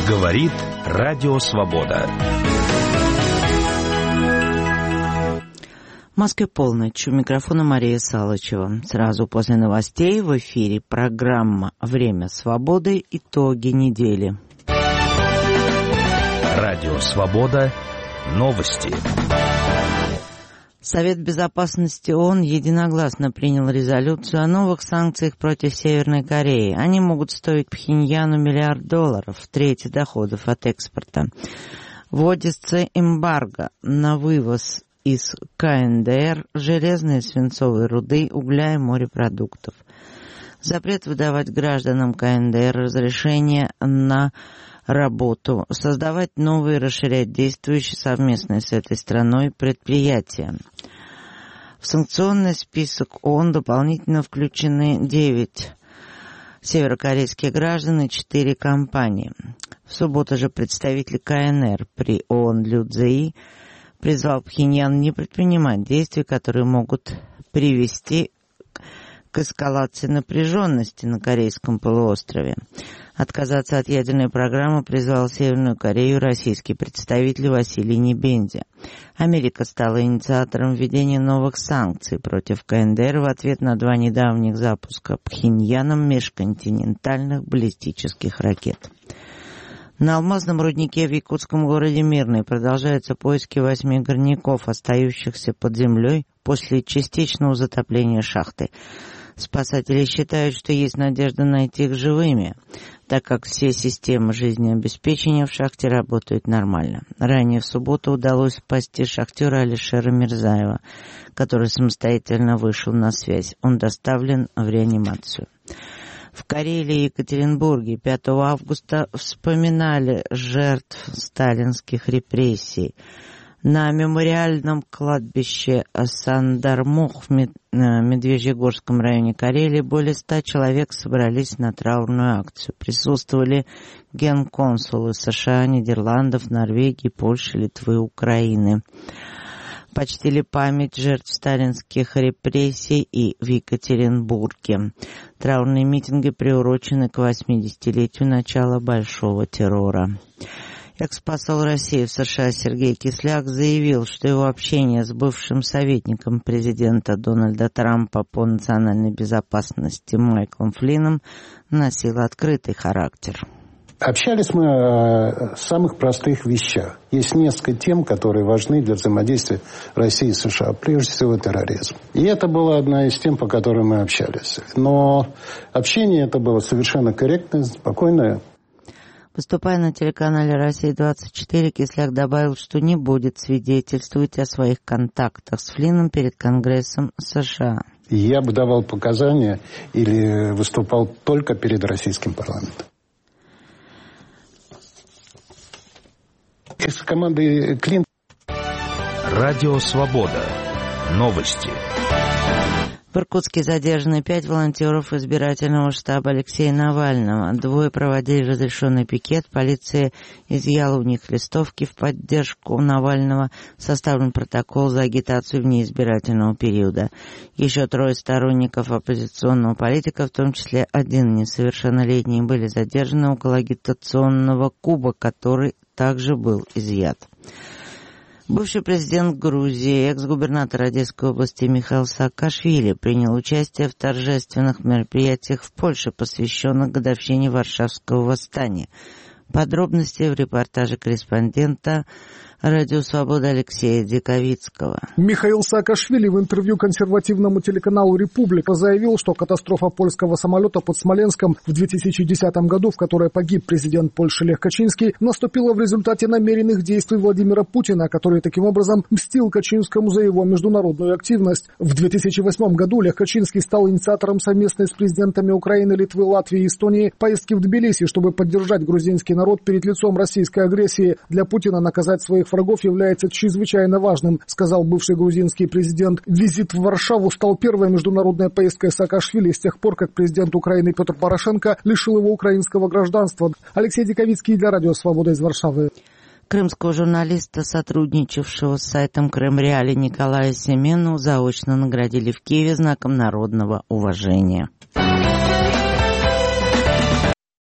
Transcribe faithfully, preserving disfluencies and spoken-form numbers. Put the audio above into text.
Говорит Радио Свобода. В Москве полночь. У микрофона Мария Салычева. Сразу после новостей в эфире программа «Время свободы. Итоги недели». Радио Свобода. Новости. Совет Безопасности ООН единогласно принял резолюцию о новых санкциях против Северной Кореи. Они могут стоить Пхеньяну миллиард долларов, треть доходов от экспорта. Вводится эмбарго на вывоз из КНДР железной и свинцовой руды, угля и морепродуктов. Запрет выдавать гражданам КНДР разрешение на работу, создавать новые и расширять действующие совместные с этой страной предприятия. В санкционный список ООН дополнительно включены девять северокорейских граждан и четыре компании. В субботу же представитель КНР при ООН Лю Цзеи призвал Пхеньян не предпринимать действий, которые могут привести к эскалации напряженности на Корейском полуострове. Отказаться от ядерной программы призвал Северную Корею российский представитель Василий Небензя. Америка стала инициатором введения новых санкций против КНДР в ответ на два недавних запуска Пхеньяном межконтинентальных баллистических ракет. На алмазном руднике в якутском городе Мирный продолжаются поиски восьми горняков, остающихся под землей после частичного затопления шахты. Спасатели считают, что есть надежда найти их живыми, так как все системы жизнеобеспечения в шахте работают нормально. Ранее в субботу удалось спасти шахтера Алишера Мирзаева, который самостоятельно вышел на связь. Он доставлен в реанимацию. В Карелии и Екатеринбурге пятого августа вспоминали жертв сталинских репрессий. На мемориальном кладбище Сандармух в Медвежьегорском районе Карелии более ста человек собрались на траурную акцию. Присутствовали генконсулы США, Нидерландов, Норвегии, Польши, Литвы, Украины. Почтили память жертв сталинских репрессий и в Екатеринбурге. Траурные митинги приурочены к восьмидесятилетию начала Большого террора. Экс-посол России в США Сергей Кисляк заявил, что его общение с бывшим советником президента Дональда Трампа по национальной безопасности Майклом Флинном носило открытый характер. Общались мы о самых простых вещах. Есть несколько тем, которые важны для взаимодействия России и США. Прежде всего, терроризм. И это была одна из тем, по которой мы общались. Но общение это было совершенно корректное, спокойное. Выступая на телеканале «Россия двадцать четыре», Кисляк добавил, что не будет свидетельствовать о своих контактах с Флинном перед Конгрессом США. Я бы давал показания или выступал только перед российским парламентом. Из команды Клинтон. Радио Свобода. Новости. В Иркутске задержаны пять волонтеров избирательного штаба Алексея Навального. Двое проводили разрешенный пикет. Полиция изъяла у них листовки в поддержку Навального. Составлен протокол за агитацию вне избирательного периода. Еще трое сторонников оппозиционного политика, в том числе один несовершеннолетний, были задержаны около агитационного куба, который также был изъят. Бывший президент Грузии, экс-губернатор Одесской области Михаил Саакашвили принял участие в торжественных мероприятиях в Польше, посвященных годовщине Варшавского восстания. Подробности в репортаже корреспондента Радио Свобода Алексея Диковицкого. Михаил Саакашвили в интервью консервативному телеканалу «Република» заявил, что катастрофа польского самолета под Смоленском в две тысячи десятом году, в которой погиб президент Польши Лех Качинский, наступила в результате намеренных действий Владимира Путина, который таким образом мстил Качинскому за его международную активность. В две тысячи восьмом году Лех Качинский стал инициатором совместной с президентами Украины, Литвы, Латвии и Эстонии поездки в Тбилиси, чтобы поддержать грузинский народ перед лицом российской агрессии. Для Путина наказать своих врагов является чрезвычайно важным, сказал бывший грузинский президент. Визит в Варшаву стал первой международной поездкой Саакашвили с тех пор, как президент Украины Петр Порошенко лишил его украинского гражданства. Алексей Диковицкий для Радио Свобода из Варшавы. Крымского журналиста, сотрудничавшего с сайтом Крым-Реали Николая Семену, заочно наградили в Киеве знаком народного уважения.